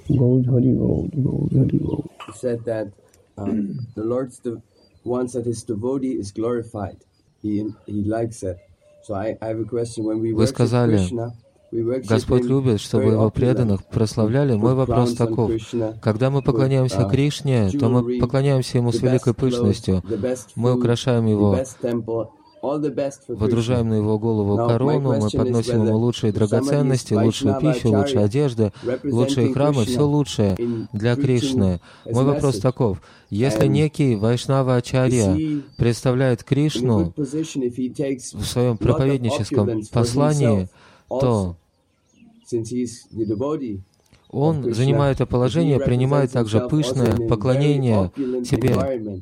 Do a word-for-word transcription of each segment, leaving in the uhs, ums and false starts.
said that um, the Lord's the wants that His devotee is glorified. He he likes that. So I, I have a question. When we Вы сказали, Господь любит, чтобы Его преданных прославляли. Мой вопрос таков. Когда мы поклоняемся Кришне, то мы поклоняемся Ему с великой пышностью. Мы украшаем Его, водружаем на Его голову корону, мы подносим Ему лучшие драгоценности, лучшую пищу, лучшие одежды, лучшие храмы, все лучшее для Кришны. Мой вопрос таков. Если некий Вайшнава Ачарья представляет Кришну в своем проповедническом послании, то он, занимая это положение, принимает также пышное поклонение себе.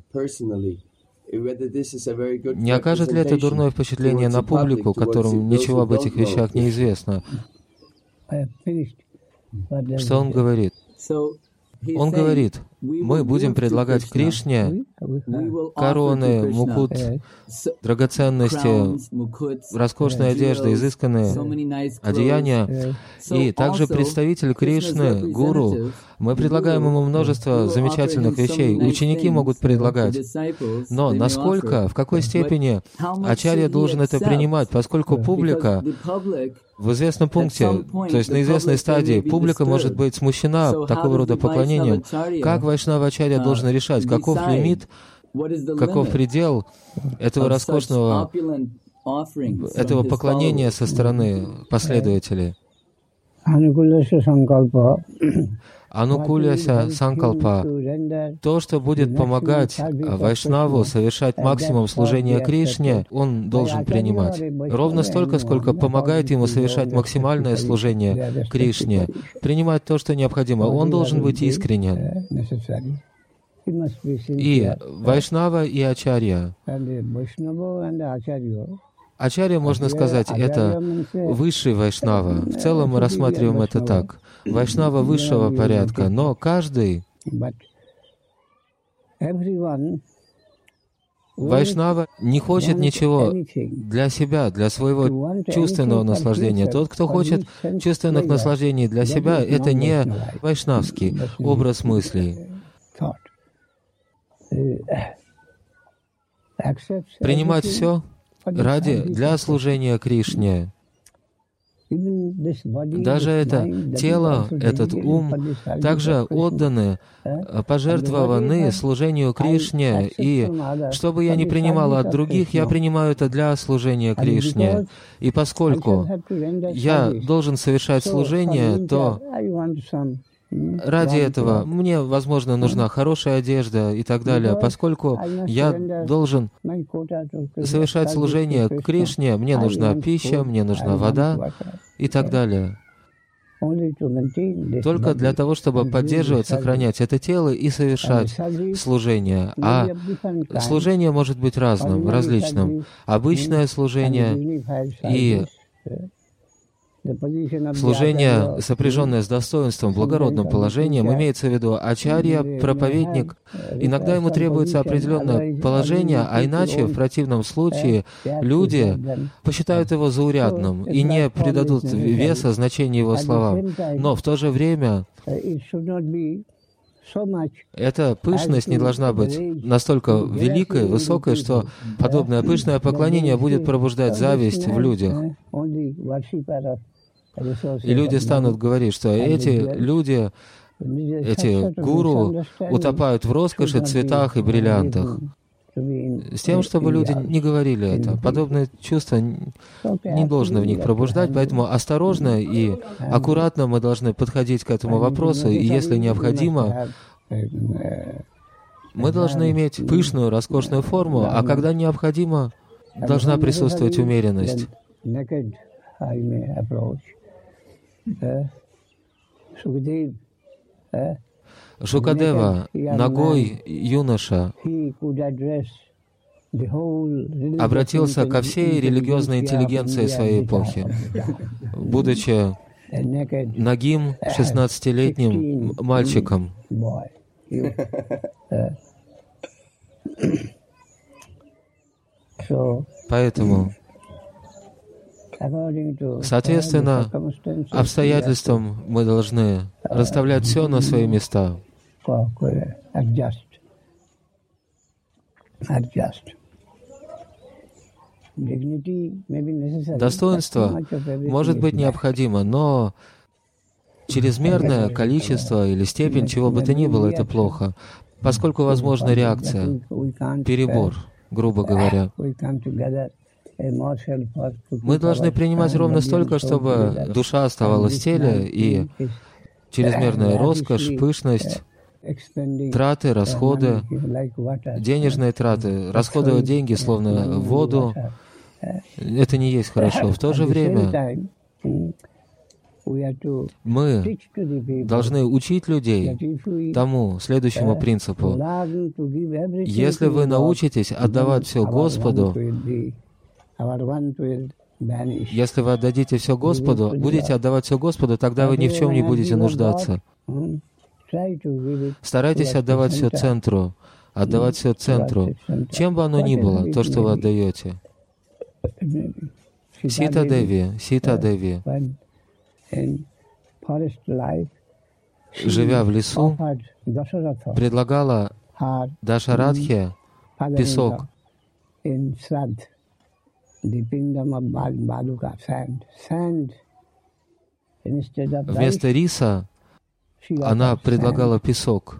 Не окажет ли это дурное впечатление на публику, которым ничего об этих вещах не известно? Что он говорит? Он говорит, мы будем предлагать Кришне короны, мукут, драгоценности, роскошные одежды, изысканные одеяния. И также представитель Кришны, гуру, мы предлагаем ему множество замечательных вещей. Ученики могут предлагать. Но насколько, в какой степени ачарья должен это принимать, поскольку публика в известном пункте, то есть на известной стадии, публика может быть смущена такого рода поклонением. Как Вайшнава Ачарья должен решать, каков лимит, каков предел этого роскошного, этого поклонения со стороны последователей? Анукуляся санкалпа, то, что будет помогать Вайшнаву совершать максимум служения Кришне, он должен принимать. Ровно столько, сколько помогает ему совершать максимальное служение Кришне, принимать то, что необходимо. Он должен быть искренен. И Вайшнава и Ачарья. Ачарья, можно сказать, это высший Вайшнава. В целом мы рассматриваем это так. Вайшнава высшего порядка, но каждый Вайшнава не хочет ничего для себя, для своего чувственного наслаждения. Тот, кто хочет чувственных наслаждений для себя, это не вайшнавский образ мыслей. Принимать все ради, для служения Кришне. Даже это тело, этот ум также отданы, пожертвованы служению Кришне. И что бы я ни принимал от других, я принимаю это для служения Кришне. И поскольку я должен совершать служение, то ради этого мне, возможно, нужна хорошая одежда и так далее. Поскольку я должен совершать служение Кришне, мне нужна пища, мне нужна вода и так далее. Только для того, чтобы поддерживать, сохранять это тело и совершать служение. А служение может быть разным, различным. Обычное служение и служение, сопряженное с достоинством, благородным положением, имеется в виду ачарья, проповедник. Иногда ему требуется определенное положение, а иначе, в противном случае, люди посчитают его заурядным и не придадут веса значению его словам. Но в то же время эта пышность не должна быть настолько великой, высокой, что подобное пышное поклонение будет пробуждать зависть в людях. И люди станут говорить, что эти люди, эти гуру утопают в роскоши, цветах и бриллиантах. С тем, чтобы люди не говорили это. Подобное чувство не должно в них пробуждать, поэтому осторожно и аккуратно мы должны подходить к этому вопросу, и если необходимо, мы должны иметь пышную, роскошную форму, а когда необходимо, должна присутствовать умеренность. Шукадева, нагой юноша, обратился ко всей религиозной интеллигенции своей эпохи, будучи нагим шестнадцатилетним мальчиком. Поэтому Соответственно, обстоятельствам мы должны расставлять все на свои места. Достоинство может быть необходимо, но чрезмерное количество или степень чего бы то ни было — это плохо, поскольку возможна реакция, перебор, грубо говоря. Мы должны принимать ровно столько, чтобы душа оставалась в теле, и чрезмерная роскошь, пышность, траты, расходы, денежные траты, расходовать деньги словно в воду — это не есть хорошо. В то же время мы должны учить людей тому следующему принципу. Если вы научитесь отдавать все Господу, если вы отдадите все Господу, будете отдавать все Господу, тогда вы ни в чем не будете нуждаться. Старайтесь отдавать все центру, отдавать все центру, чем бы оно ни было, то, что вы отдаете. Сита Деви, Сита Деви, живя в лесу, предлагала Дашарадхе песок, вместо риса она предлагала песок.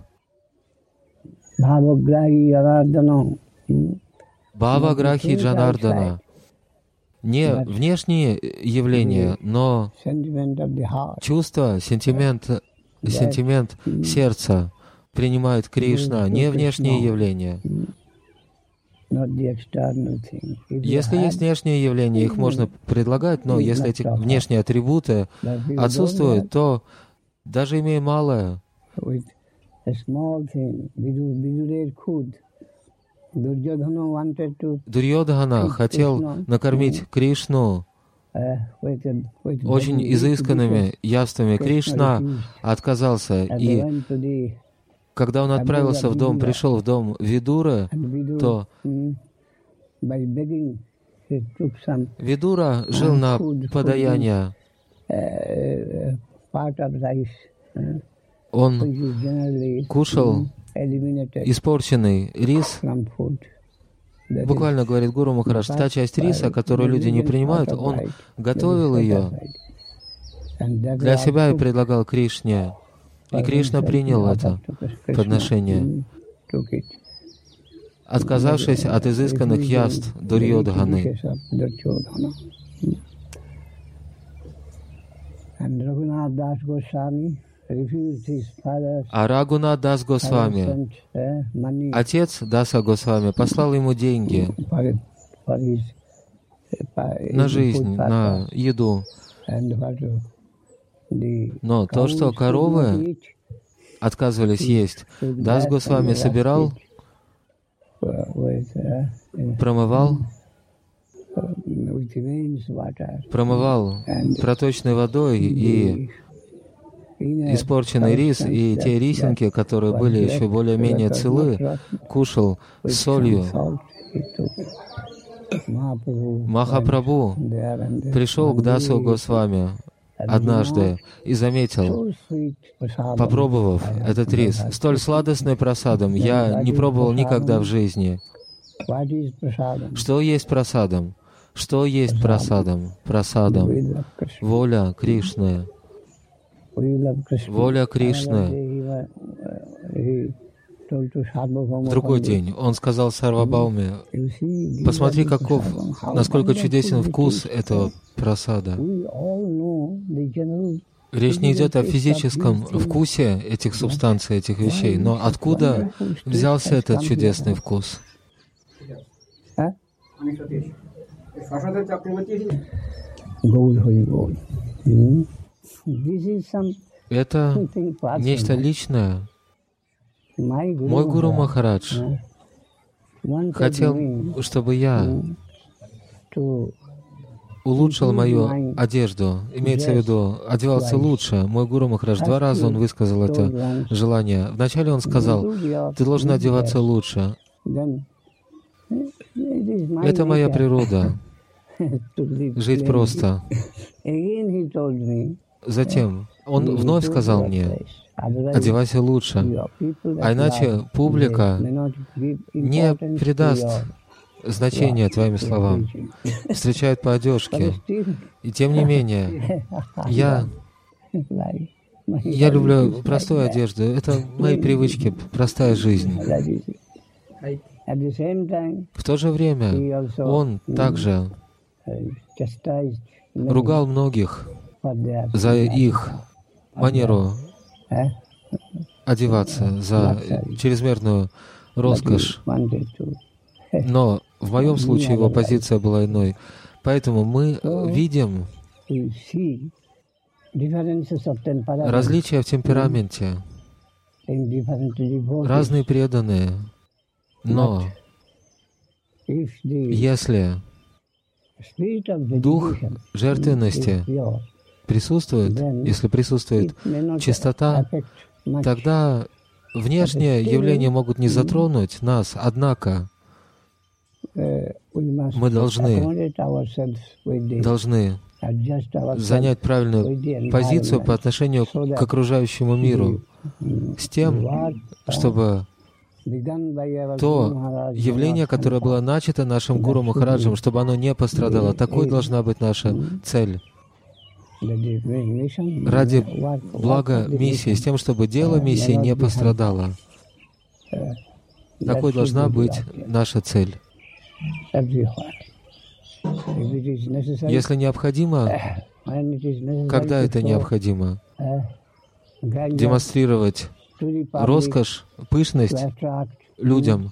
Бхаваграхи Джанардана. Не внешние явления, но чувство, сентимент, сентимент сердца принимает Кришна, не внешние явления. Если есть внешние явления, их можно предлагать, но если эти внешние атрибуты отсутствуют, то даже имея малое, Дурьодхана хотел накормить Кришну очень изысканными явствами. Кришна отказался, и когда он отправился в дом, пришел в дом Видуры, то Видура жил на подаяние. Он кушал испорченный рис. Буквально, говорит Гуру Махарадж, та часть риса, которую люди не принимают, он готовил ее для себя и предлагал Кришне. И Кришна принял это подношение, отказавшись от изысканных яств Дурьодханы. А Рагунат Дас Госвами, отец Даса Госвами, послал ему деньги на жизнь, на еду. Но то, что коровы отказывались есть, Дас Госвами собирал, промывал, промывал проточной водой и испорченный рис, и те рисинки, которые были еще более-менее целы, кушал с солью. Махапрабху пришел к Дасу Госвами однажды и заметил, попробовав этот рис, столь сладостный прасадам я не пробовал никогда в жизни. Что есть прасадам? Что есть прасадам? Прасадам. Воля Кришны. Воля Кришны. В другой день он сказал Сарвабхауме: посмотри, каков, насколько чудесен вкус этого прасада. Речь не идет о физическом вкусе этих субстанций, этих вещей, но откуда взялся этот чудесный вкус? Это нечто личное. Мой Гуру Махарадж хотел, чтобы я улучшил мою одежду, имеется в виду, одевался лучше. Мой Гуру Махарадж два раза он высказал это желание. Вначале он сказал: ты должен одеваться лучше. Это моя природа. жить просто. Затем он вновь сказал мне: одевайся лучше, а иначе публика не придаст значения твоим словам, встречают по одежке. И тем не менее, я, я люблю простую одежду. Это мои привычки, простая жизнь. В то же время он также ругал многих за их манеру одеваться, за чрезмерную роскошь. Но в моем случае его позиция была иной. Поэтому мы видим различия в темпераменте, разные преданные. Но если дух жертвенности присутствует, если присутствует чистота, тогда внешние явления могут не затронуть нас, однако мы должны, должны занять правильную позицию по отношению к окружающему миру, с тем, чтобы то явление, которое было начато нашим Гуру Махараджем, чтобы оно не пострадало. Такой должна быть наша цель. Ради блага миссии, с тем, чтобы дело миссии не пострадало. Такой должна быть наша цель. Если необходимо, когда это необходимо, демонстрировать роскошь, пышность людям,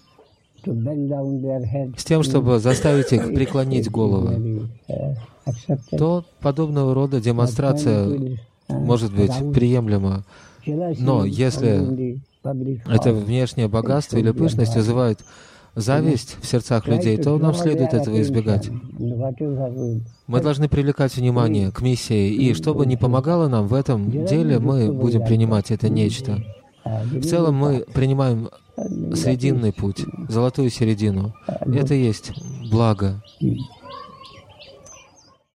с тем, чтобы заставить их преклонить голову, то подобного рода демонстрация может быть приемлема. Но если это внешнее богатство или пышность вызывает зависть в сердцах людей, то нам следует этого избегать. Мы должны привлекать внимание к миссии, и что бы ни помогало нам в этом деле, мы будем принимать это нечто. В целом мы принимаем срединный путь, золотую середину. Это есть благо.